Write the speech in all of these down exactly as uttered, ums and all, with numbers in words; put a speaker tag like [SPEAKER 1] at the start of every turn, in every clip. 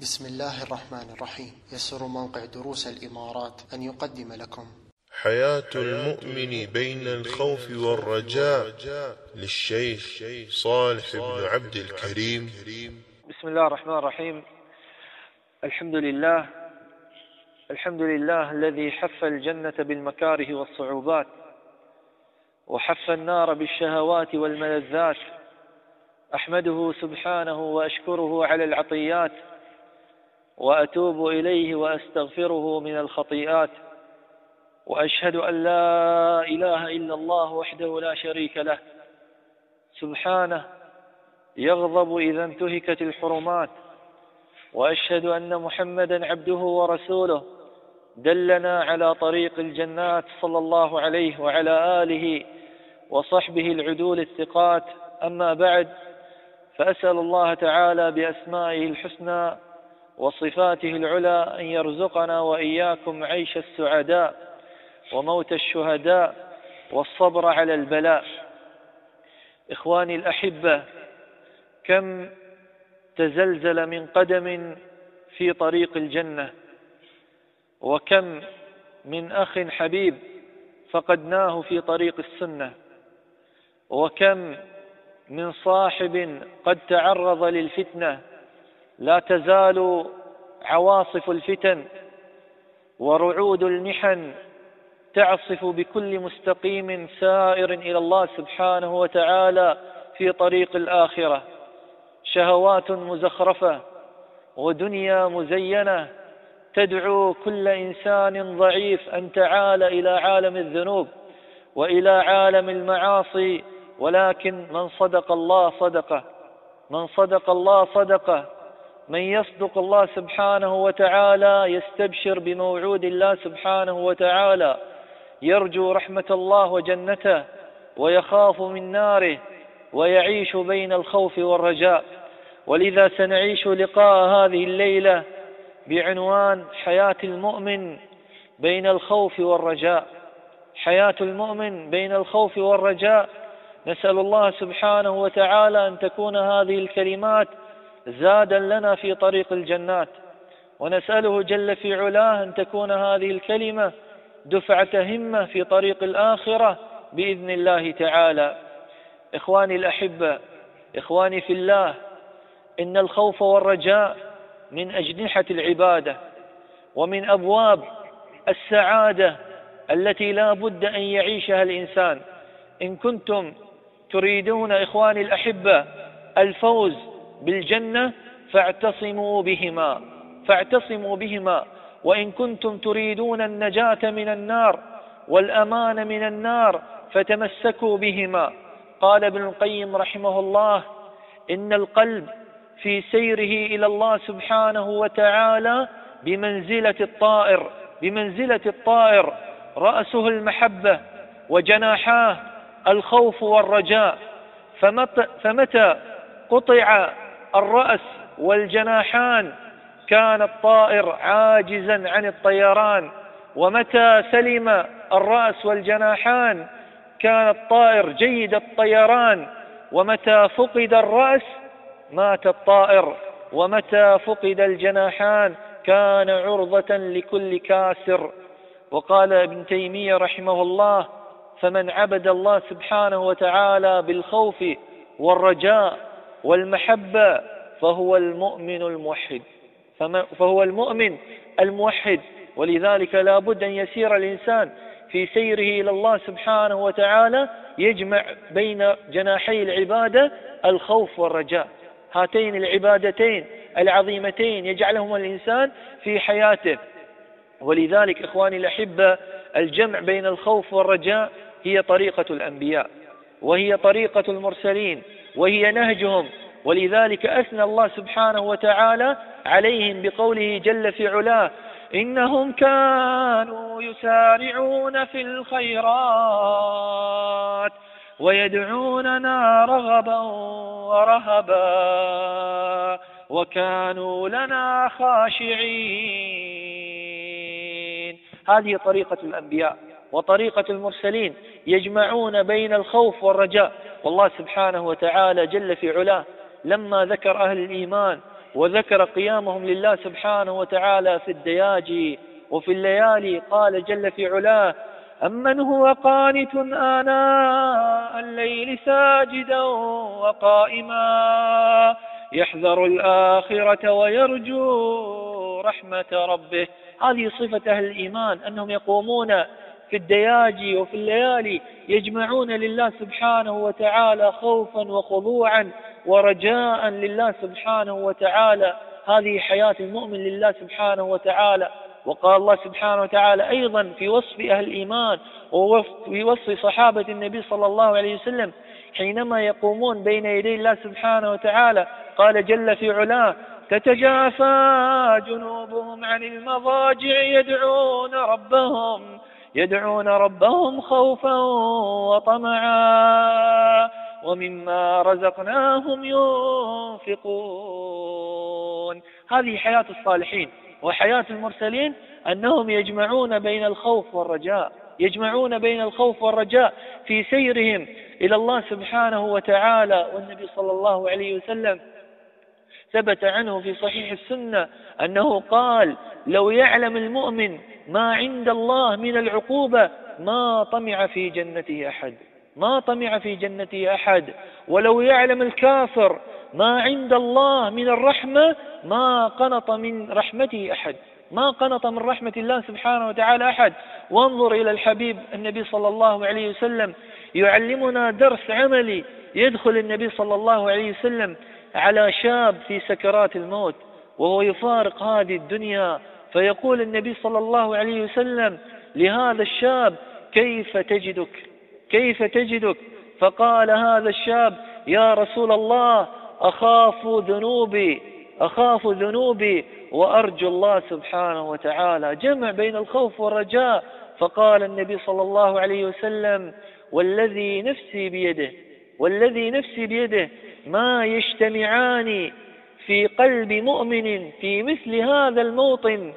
[SPEAKER 1] بسم الله الرحمن الرحيم. يسر موقع دروس الإمارات أن يقدم لكم
[SPEAKER 2] حياة المؤمن بين الخوف والرجاء للشيخ صالح بن عبد الكريم.
[SPEAKER 3] بسم الله الرحمن الرحيم. الحمد لله الحمد لله الذي حف الجنة بالمكاره والصعوبات، وحف النار بالشهوات والملذات. أحمده سبحانه وأشكره على العطيات، وأتوب إليه وأستغفره من الخطيئات، وأشهد أن لا إله إلا الله وحده لا شريك له سبحانه يغضب إذا انتهكت الحرمات. وأشهد أن محمدا عبده ورسوله دلنا على طريق الجنات صلى الله عليه وعلى آله وصحبه العدول الثقات. أما بعد، فأسأل الله تعالى بأسمائه الحسنى وصفاته العلى أن يرزقنا وإياكم عيش السعداء وموت الشهداء والصبر على البلاء. إخواني الأحبة، كم تزلزل من قدم في طريق الجنة، وكم من أخ حبيب فقدناه في طريق السنة، وكم من صاحب قد تعرض للفتنة. لا تزال عواصف الفتن ورعود المحن تعصف بكل مستقيم سائر إلى الله سبحانه وتعالى في طريق الآخرة. شهوات مزخرفة ودنيا مزينة تدعو كل إنسان ضعيف أن تعال إلى عالم الذنوب وإلى عالم المعاصي، ولكن من صدق الله صدقه، من صدق الله صدقه. من يصدق الله سبحانه وتعالى يستبشر بموعود الله سبحانه وتعالى، يرجو رحمة الله وجنته ويخاف من ناره، ويعيش بين الخوف والرجاء. ولذا سنعيش لقاء هذه الليلة بعنوان حياة المؤمن بين الخوف والرجاء. حياة المؤمن بين الخوف والرجاء. نسأل الله سبحانه وتعالى أن تكون هذه الكلمات زادا لنا في طريق الجنات، ونسأله جل في علاه أن تكون هذه الكلمة دفعة همة في طريق الآخرة بإذن الله تعالى. إخواني الأحبة، إخواني في الله، إن الخوف والرجاء من أجنحة العبادة ومن أبواب السعادة التي لا بد أن يعيشها الإنسان. إن كنتم تريدون إخواني الأحبة الفوز بالجنة فاعتصموا بهما فاعتصموا بهما وإن كنتم تريدون النجاة من النار والأمان من النار فتمسكوا بهما. قال ابن القيم رحمه الله: إن القلب في سيره إلى الله سبحانه وتعالى بمنزلة الطائر بمنزلة الطائر رأسه المحبة وجناحاه الخوف والرجاء. فمتى, فمتى قطع الرأس والجناحان كان الطائر عاجزا عن الطيران، ومتى سلم الرأس والجناحان كان الطائر جيد الطيران، ومتى فقد الرأس مات الطائر، ومتى فقد الجناحان كان عرضة لكل كاسر. وقال ابن تيمية رحمه الله: فمن عبد الله سبحانه وتعالى بالخوف والرجاء والمحبة فهو المؤمن الموحد فهو المؤمن الموحد. ولذلك لا بد أن يسير الإنسان في سيره إلى الله سبحانه وتعالى يجمع بين جناحي العبادة الخوف والرجاء، هاتين العبادتين العظيمتين يجعلهما الإنسان في حياته. ولذلك إخواني الأحبة، الجمع بين الخوف والرجاء هي طريقة الأنبياء، وهي طريقة المرسلين، وهي نهجهم. ولذلك أثنى الله سبحانه وتعالى عليهم بقوله جل في علاه: إنهم كانوا يسارعون في الخيرات ويدعوننا رغبا ورهبا وكانوا لنا خاشعين. هذه طريقة الأنبياء وطريقة المرسلين، يجمعون بين الخوف والرجاء. والله سبحانه وتعالى جل في علاه لما ذكر أهل الإيمان وذكر قيامهم لله سبحانه وتعالى في الدياجي وفي الليالي. قال جل في علاه: أمن هو قانت آناء الليل ساجدا وقائما يحذر الآخرة ويرجو رحمة ربه. هذه صفة أهل الإيمان، أنهم يقومون في الدياجي وفي الليالي يجمعون لله سبحانه وتعالى خوفا وخضوعا ورجاء لله سبحانه وتعالى. هذه حياة المؤمن لله سبحانه وتعالى. وقال الله سبحانه وتعالى أيضا في وصف أهل الإيمان وفي وصف صحابة النبي صلى الله عليه وسلم حينما يقومون بين يدي الله سبحانه وتعالى، قال جل في علاه: تتجافى جنوبهم عن المضاجع يدعون ربهم يدعون ربهم خوفا وطمعا ومما رزقناهم ينفقون. هذه حياة الصالحين وحياة المرسلين، أنهم يجمعون بين الخوف والرجاء، يجمعون بين الخوف والرجاء في سيرهم إلى الله سبحانه وتعالى. والنبي صلى الله عليه وسلم ثبت عنه في صحيح السنة أنه قال: لو يعلم المؤمن ما عند الله من العقوبة ما طمع في جنته أحد، ما طمع في جنته أحد. ولو يعلم الكافر ما عند الله من الرحمة ما قنط من رحمته أحد، ما قنط من رحمة الله سبحانه وتعالى أحد. وانظر إلى الحبيب النبي صلى الله عليه وسلم يعلمنا درس عملي. يدخل النبي صلى الله عليه وسلم على شاب في سكرات الموت وهو يفارق هذه الدنيا، فيقول النبي صلى الله عليه وسلم لهذا الشاب: كيف تجدك كيف تجدك فقال هذا الشاب: يا رسول الله، أخاف ذنوبي أخاف ذنوبي وأرجو الله سبحانه وتعالى. جمع بين الخوف والرجاء. فقال النبي صلى الله عليه وسلم: والذي نفسي بيده والذي نفسي بيده ما يجتمعان في قلب مؤمن في مثل هذا الموطن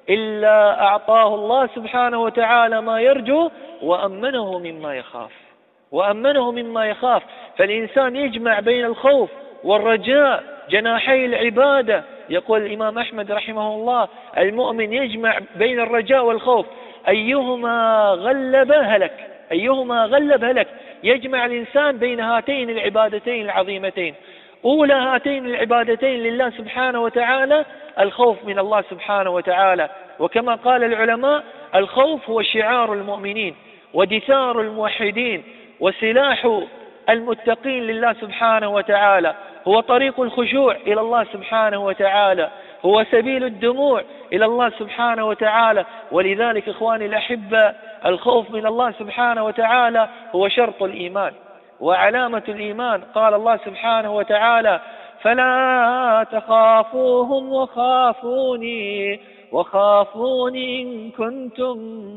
[SPEAKER 3] إلا أعطاه الله سبحانه وتعالى ما يرجو وأمنه مما يخاف وأمنه مما يخاف. فالإنسان يجمع بين الخوف والرجاء، جناحي العبادة. يقول الإمام أحمد رحمه الله: المؤمن يجمع بين الرجاء والخوف، أيهما غلب هلك أيهما غلب هلك. يجمع الإنسان بين هاتين العبادتين العظيمتين. أولى هاتين العبادتين لله سبحانه وتعالى الخوف من الله سبحانه وتعالى. وكما قال العلماء: الخوف هو شعار المؤمنين ودثار الموحدين وسلاح المتقين لله سبحانه وتعالى، هو طريق الخشوع إلى الله سبحانه وتعالى، هو سبيل الدموع إلى الله سبحانه وتعالى. ولذلك إخواني الأحبة، الخوف من الله سبحانه وتعالى هو شرط الإيمان وعلامة الإيمان. قال الله سبحانه وتعالى: فلا تخافوهم وخافوني وخافوني إن كنتم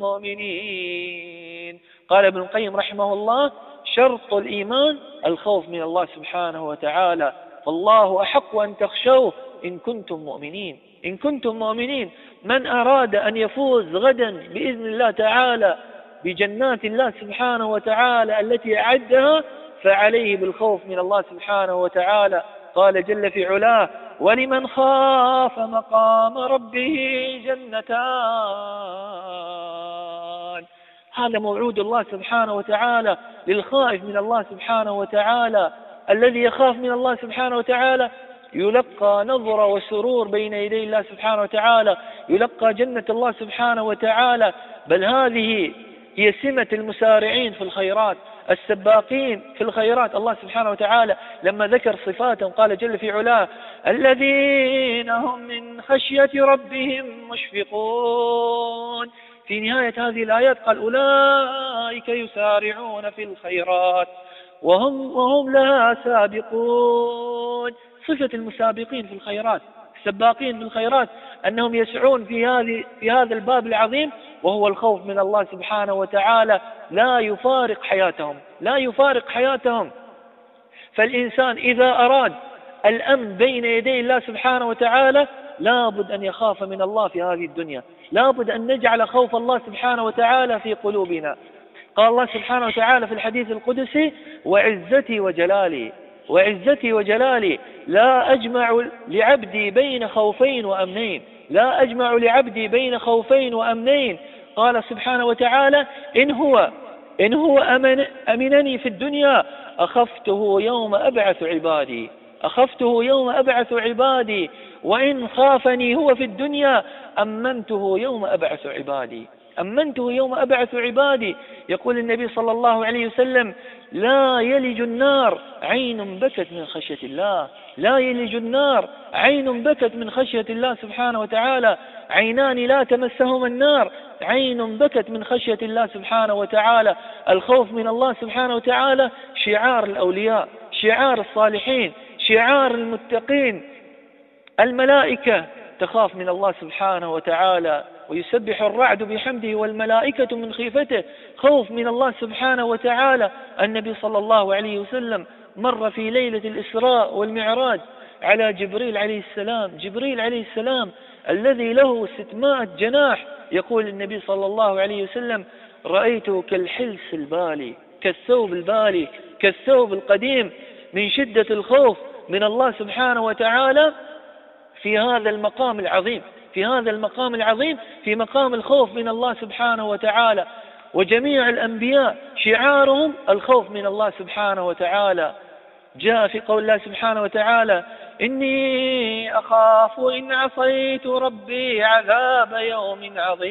[SPEAKER 3] مؤمنين. قال ابن القيم رحمه الله: شرط الإيمان الخوف من الله سبحانه وتعالى، فالله أحق أن تخشوه إن كنتم مؤمنين إن كنتم مؤمنين. من أراد أن يفوز غدا بإذن الله تعالى بجنات الله سبحانه وتعالى التي أعدها فعليه بالخوف من الله سبحانه وتعالى. قال جل في علاه: ولمن خاف مقام ربه جنتان. هذا موعود الله سبحانه وتعالى للخائف من الله سبحانه وتعالى. الذي يخاف من الله سبحانه وتعالى يلقى نظرة وسرور بين يدي الله سبحانه وتعالى، يلقى جنة الله سبحانه وتعالى. بل هذه هي سمة المسارعين في الخيرات، السباقين في الخيرات. الله سبحانه وتعالى لما ذكر صفاتهم قال جل في علاه: الذين هم من خشية ربهم مشفقون. في نهاية هذه الآيات قال: أولئك يسارعون في الخيرات وهم, وهم لها سابقون. صفة المسابقين في الخيرات، السباقين في الخيرات، أنهم يسعون في هذه في هذا الباب العظيم وهو الخوف من الله سبحانه وتعالى. لا يفارق حياتهم لا يفارق حياتهم. فالإنسان إذا أراد الأمن بين يدي الله سبحانه وتعالى لابد أن يخاف من الله في هذه الدنيا، لابد أن نجعل خوف الله سبحانه وتعالى في قلوبنا. قال الله سبحانه وتعالى في الحديث القدسي: وعزتي وجلالي وعزتي وجلالي لا أجمع لعبدي بين خوفين وأمنين، لا أجمع لعبدي بين خوفين وأمنين. قال سبحانه وتعالى: إن هو إن هو أمن أمنني في الدنيا أخفته يوم أبعث عبادي، أخفته يوم أبعث عبادي، وإن خافني هو في الدنيا أمنته يوم أبعث عبادي، أمنته يوم أبعث عبادي. يقول النبي صلى الله عليه وسلم: لا يلج النار عين بكت من خشية الله، لا يلج النار عين بكت من خشية الله سبحانه وتعالى، عينان لا تمسهما النار، عين بكت من خشية الله سبحانه وتعالى. الخوف من الله سبحانه وتعالى شعار الأولياء، شعار الصالحين، شعار المتقين. الملائكة تخاف من الله سبحانه وتعالى، ويسبح الرعد بحمده والملائكة من خيفته، خوف من الله سبحانه وتعالى. النبي صلى الله عليه وسلم مر في ليلة الإسراء والمعراج على جبريل عليه السلام، جبريل عليه السلام الذي له ستمائة جناح. يقول النبي صلى الله عليه وسلم: رأيته كالحلس البالي، كالثوب البالي، كالثوب القديم، من شدة الخوف من الله سبحانه وتعالى في هذا المقام العظيم، في هذا المقام العظيم، في مقام الخوف من الله سبحانه وتعالى. وجميع الأنبياء شعارهم الخوف من الله سبحانه وتعالى. جاء في قول الله سبحانه وتعالى: إني أخاف إن عصيت ربي عذاب يوم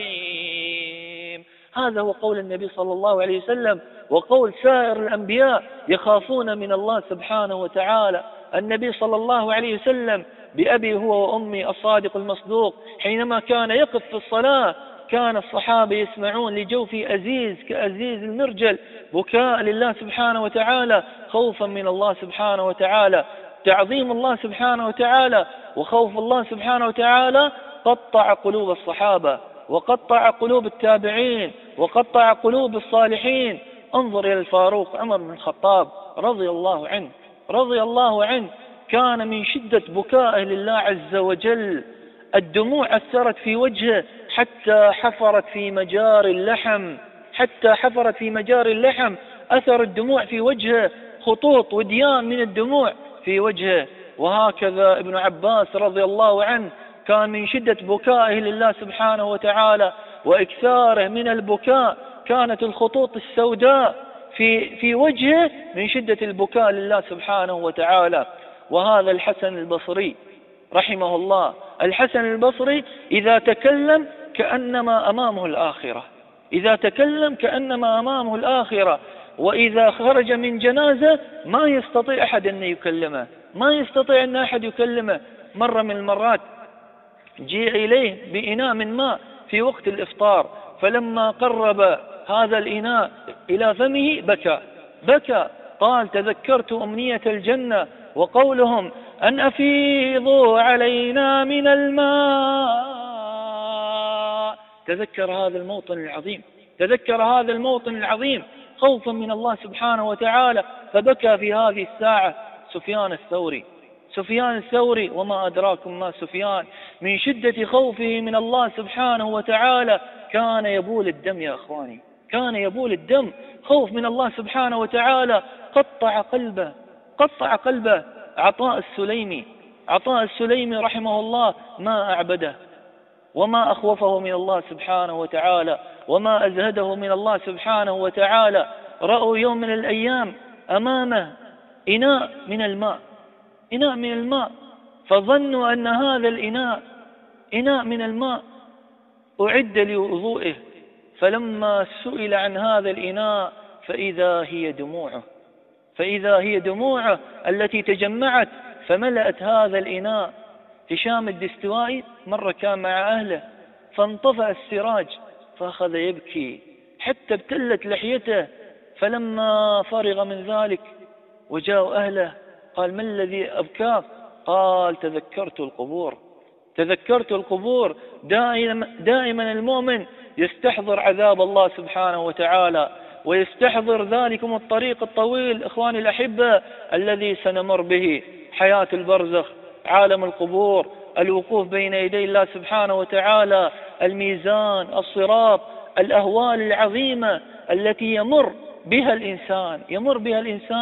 [SPEAKER 3] عظيم. هذا هو قول النبي صلى الله عليه وسلم، وقول سائر الأنبياء يخافون من الله سبحانه وتعالى. النبي صلى الله عليه وسلم بأبي هو وأمي الصادق المصدوق حينما كان يقف في الصلاة كان الصحابة يسمعون لجوفي أزيز كأزيز المرجل، بكاء لله سبحانه وتعالى، خوفا من الله سبحانه وتعالى. تعظيم الله سبحانه وتعالى وخوف الله سبحانه وتعالى قطع قلوب الصحابة، وقطع قلوب التابعين، وقطع قلوب الصالحين. انظر إلى الفاروق عمر بن الخطاب رضي الله عنه، رضي الله عنه، كان من شدة بكائه لله عز وجل الدموع أثرت في وجهه حتى حفرت في مجار اللحم، حتى حفرت في مجار اللحم، أثر الدموع في وجهه، خطوط وديان من الدموع في وجهه. وهكذا ابن عباس رضي الله عنه كان من شدة بكائه لله سبحانه وتعالى وإكثاره من البكاء كانت الخطوط السوداء في في وجهه من شدة البكاء لله سبحانه وتعالى. وهذا الحسن البصري رحمه الله، الحسن البصري إذا تكلم كأنما أمامه الآخرة، إذا تكلم كأنما أمامه الآخرة، وإذا خرج من جنازة ما يستطيع أحد أن يكلمه، ما يستطيع أن أحد يكلمه. مرة من المرات جيء إليه بإناء من ماء في وقت الإفطار، فلما قرب هذا الإناء إلى فمه بكى بكى قال: تذكرت أمنية الجنة وقولهم أن أفيضوا علينا من الماء. تذكر هذا الموطن العظيم، تذكر هذا الموطن العظيم خوفا من الله سبحانه وتعالى، فبكى في هذه الساعة سفيان الثوري. سفيان الثوري وما أدراكم ما سفيان، من شدة خوفه من الله سبحانه وتعالى كان يبول الدم يا أخواني، كان يبول الدم، خوف من الله سبحانه وتعالى قطع قلبه، قطع قلبه. عطاء السليمي، عطاء السليمي رحمه الله ما أعبده وما أخوفه من الله سبحانه وتعالى وما أزهده من الله سبحانه وتعالى. رأوا يوم من الأيام أمامه إناء من الماء، إناء من الماء، فظنوا أن هذا الإناء إناء من الماء أعد لوضوئه، فلما سئل عن هذا الإناء فإذا هي دموعه، فإذا هي دموعه التي تجمعت فملأت هذا الإناء. هشام الدستوائي مرة كان مع أهله فانطفأ السراج فأخذ يبكي حتى ابتلت لحيته، فلما فرغ من ذلك وجاءوا أهله قال: ما الذي أبكاك؟ قال: تذكرت القبور، تذكرت القبور. دائما, دائما المؤمن يستحضر عذاب الله سبحانه وتعالى ويستحضر ذلكم الطريق الطويل إخواني الأحبة الذي سنمر به، حياة البرزخ، عالم القبور، الوقوف بين يدي الله سبحانه وتعالى، الميزان، الصراط، الأهوال العظيمة التي يمر بها الإنسان، يمر بها الإنسان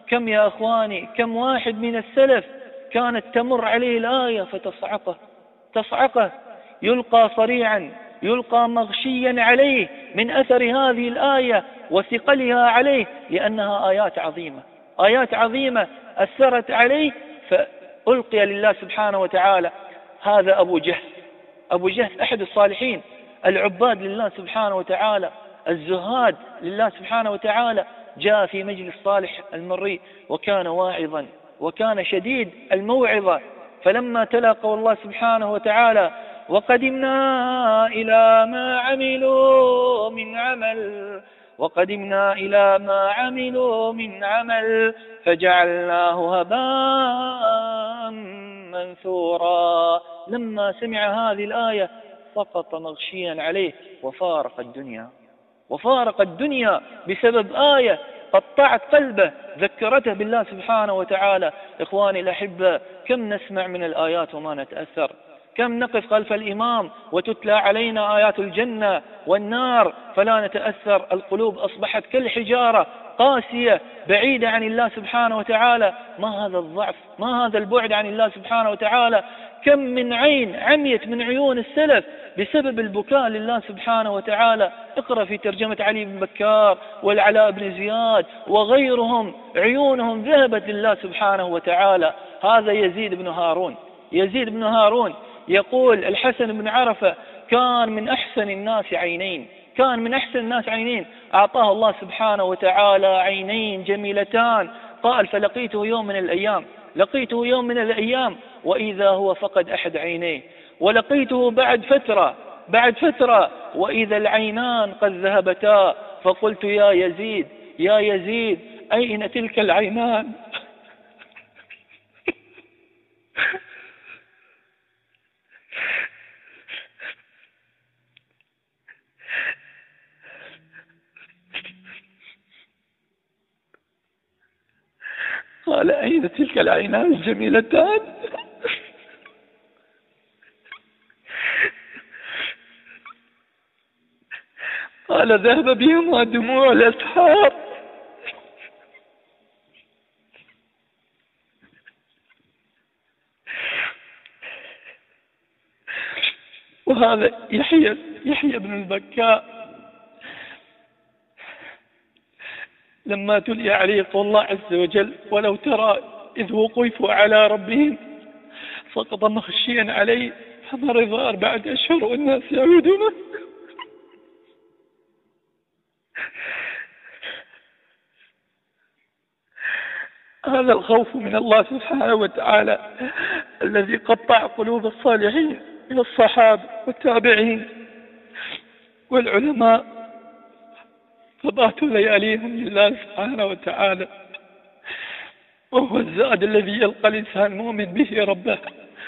[SPEAKER 3] كم يا أخواني كم واحد من السلف كانت تمر عليه الآية فتصعقه تصعقه يلقى صريعا، يلقى مغشيا عليه من أثر هذه الآية وثقلها عليه، لأنها آيات عظيمة آيات عظيمة أثرت عليه فألقي لله سبحانه وتعالى. هذا أبو جهل أبو جهل أحد الصالحين العباد لله سبحانه وتعالى الزهاد لله سبحانه وتعالى، جاء في مجلس صالح المري وكان واعظا وكان شديد الموعظة، فلما تلا قول الله سبحانه وتعالى وقدمنا إلى ما عملوا من عمل وقدمنا إلى ما عملوا من عمل فجعلناه هباء منثورا، لما سمع هذه الآية سقط مغشيا عليه وفارق الدنيا وفارق الدنيا بسبب آية قطعت قلبه ذكرته بالله سبحانه وتعالى. إخواني الأحبة، كم نسمع من الآيات وما نتأثر، كم نقف خلف الإمام وتتلى علينا آيات الجنة والنار فلا نتأثر، القلوب أصبحت كالحجارة قاسية بعيدة عن الله سبحانه وتعالى. ما هذا الضعف، ما هذا البعد عن الله سبحانه وتعالى، كم من عين عميت من عيون السلف بسبب البكاء لله سبحانه وتعالى. اقرأ في ترجمة علي بن بكار والعلاء بن زياد وغيرهم، عيونهم ذهبت لله سبحانه وتعالى. هذا يزيد بن هارون يزيد بن هارون يقول الحسن بن عرفة كان من أحسن الناس عينين كان من أحسن الناس عينين أعطاه الله سبحانه وتعالى عينين جميلتان. قال فلقيته يوم من الأيام لقيته يوم من الأيام وإذا هو فقد أحد عينيه، ولقيته بعد فترة بعد فترة وإذا العينان قد ذهبتا، فقلت يا يزيد يا يزيد أين تلك العينان؟ قال أين تلك العينان الجميلتان؟ قال ذهب بهما دموع الأسحار. وهذا يحيى يحيى بن البكاء لما تلي عليه قول الله عز وجل ولو ترى إذ وقفوا على ربهم سقط مخشيا عليه فمرض أربعة أشهر والناس يعودون. هذا الخوف من الله سبحانه وتعالى الذي قطع قلوب الصالحين من الصحابة والتابعين والعلماء فباتوا لياليهم لله سبحانه وتعالى، وهو الزاد الذي يلقى الإنسان مؤمن به ربه.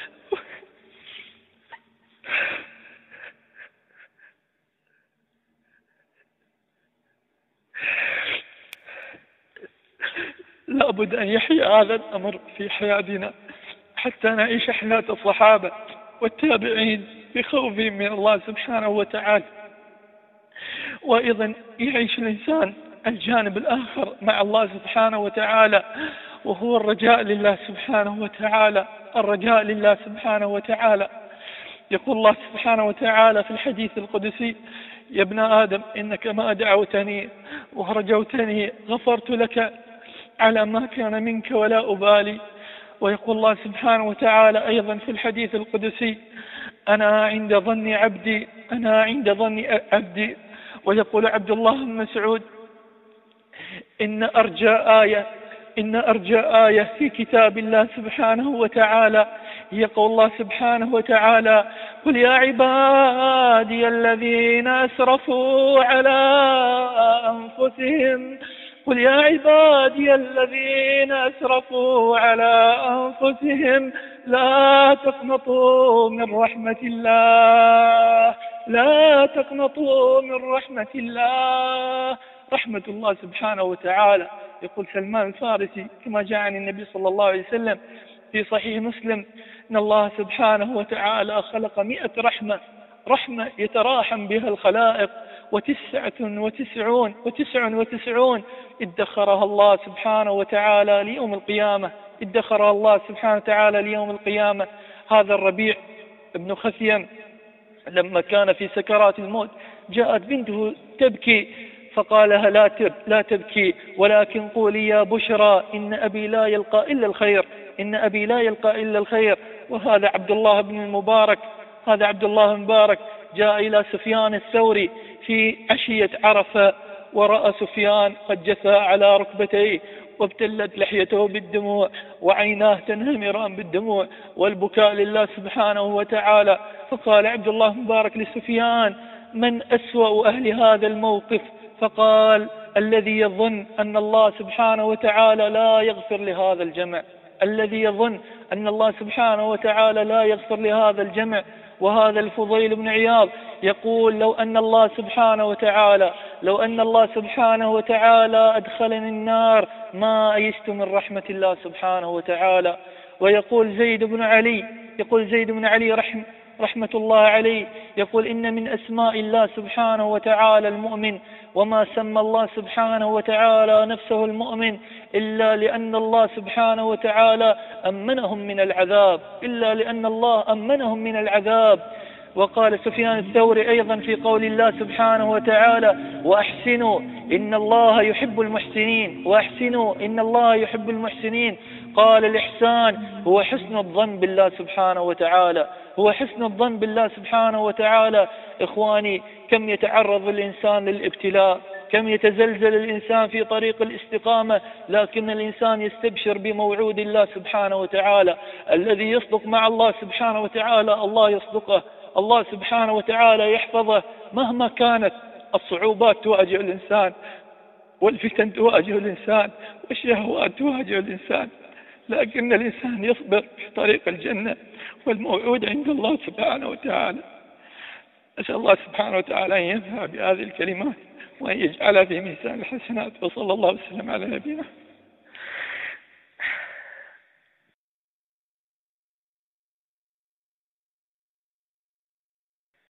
[SPEAKER 3] لابد أن يحيى هذا الأمر في حياتنا حتى نعيش حياة الصحابة والتابعين بخوفهم من الله سبحانه وتعالى، وأيضا يعيش الإنسان الجانب الآخر مع الله سبحانه وتعالى وهو الرجاء لله سبحانه وتعالى الرجاء لله سبحانه وتعالى. يقول الله سبحانه وتعالى في الحديث القدسي يا ابن آدم إنك ما دعوتني ورجوتني غفرت لك على ما كان منك ولا أبالي. ويقول الله سبحانه وتعالى أيضا في الحديث القدسي أنا عند ظن عبدي أنا عند ظن عبدي. ويقول عبد الله بن مسعود إن أرجى آية إن أرجى آية في كتاب الله سبحانه وتعالى هي قول الله سبحانه وتعالى قل يا عبادي الذين أسرفوا على أنفسهم قل يا عبادي الذين أسرفوا على أنفسهم لا تقنطوا من رحمة الله لا تقنطوا من رحمة الله. رحمة الله سبحانه وتعالى يقول سلمان الفارسي كما جاء عن النبي صلى الله عليه وسلم في صحيح مسلم إن الله سبحانه وتعالى خلق مئة رحمة رحمة يتراحم بها الخلائق وتسعة وتسعون وتسع وتسعون ادخرها الله سبحانه وتعالى ليوم القيامة، ادخرها الله سبحانه وتعالى ليوم القيامة. هذا الربيع ابن خثيم لما كان في سكرات الموت جاءت بنته تبكي فقال لها لا تب لا تبكي، ولكن قولي يا بشرى إن أبي لا يلقى إلا الخير، إن أبي لا يلقى إلا الخير. وهذا عبد الله بن المبارك، هذا عبد الله المبارك جاء إلى سفيان الثوري في عشية عرفة، ورأى سفيان قد جثى على ركبتيه وابتلت لحيته بالدموع وعيناه تنهمران بالدموع والبكاء لله سبحانه وتعالى. فقال عبد الله المبارك لسفيان: من أسوأ أهل هذا الموقف؟ فقال: الذي يظن أن الله سبحانه وتعالى لا يغفر لهذا الجمع، الذي يظن أن الله سبحانه وتعالى لا يغفر لهذا الجمع. وهذا الفضيل بن عياض يقول: لو أن الله سبحانه وتعالى لو أن الله سبحانه وتعالى أدخلني النار ما أيست من رحمة الله سبحانه وتعالى. ويقول زيد بن علي يقول زيد بن علي رحم رحمة الله عليه يقول: إن من أسماء الله سبحانه وتعالى المؤمن، وما سمى الله سبحانه وتعالى نفسه المؤمن إلا لأن الله سبحانه وتعالى أمنهم من العذاب، إلا لأن الله أمنهم من العذاب. وقال سفيان الثوري أيضا في قول الله سبحانه وتعالى: وأحسنوا إن الله يحب المحسنين، وأحسنوا إن الله يحب المحسنين. قال: الإحسان هو حسن الظن بالله سبحانه وتعالى، هو حسن الظن بالله سبحانه وتعالى. إخواني، كم يتعرض الإنسان للابتلاء، كم يتزلزل الإنسان في طريق الاستقامة، لكن الإنسان يستبشر بموعود الله سبحانه وتعالى. الذي يصدق مع الله سبحانه وتعالى الله يصدقه، الله سبحانه وتعالى يحفظه مهما كانت الصعوبات تواجه الإنسان، والفتن تواجه الإنسان، والشهوات تواجه الإنسان، لكن الإنسان يصبر في طريق الجنة والموعود عند الله سبحانه وتعالى. أسأل الله سبحانه وتعالى أن ينفع بهذه الكلمات وأن يجعلها في ميزان الحسنات. وصلى الله وسلم على نبينا.